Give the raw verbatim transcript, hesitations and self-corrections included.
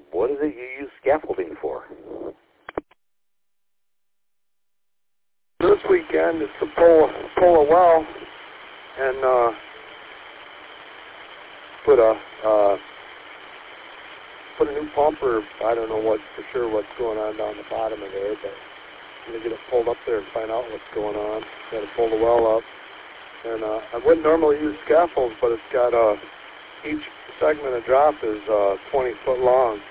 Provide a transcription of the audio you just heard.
what is it you use scaffolding for? This weekend is to pull, pull a well and uh, put a uh, put a new pump, or I don't know what for sure what's going on down the bottom of there, but I'm going to get it pulled up there and find out what's going on. Got to pull the well up. And uh, I wouldn't normally use scaffolds, but it's got uh, each segment of drop is uh, twenty foot long.